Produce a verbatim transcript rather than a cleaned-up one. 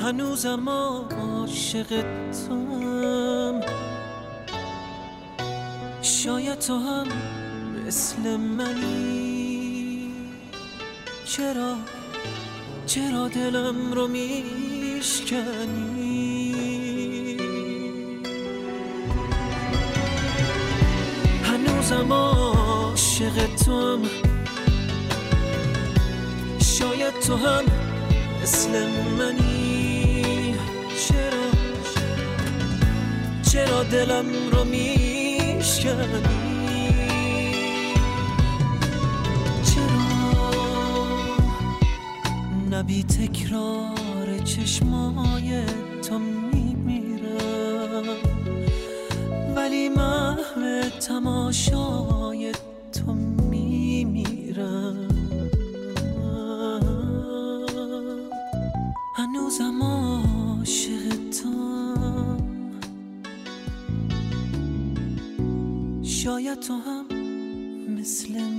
هنوزم عاشق توام، شاید تو هم مثل منی. چرا چرا دلم رو میشکنی؟ هنوزم عاشق توام، شاید تو هم مثل منی. چرا چرا دلم رو میشکنی؟ نبی تکرار چشمای تو میمیرم، ولی محو تماشای تو میمیرم. هنوزم عاشق توام، شاید تو هم مثل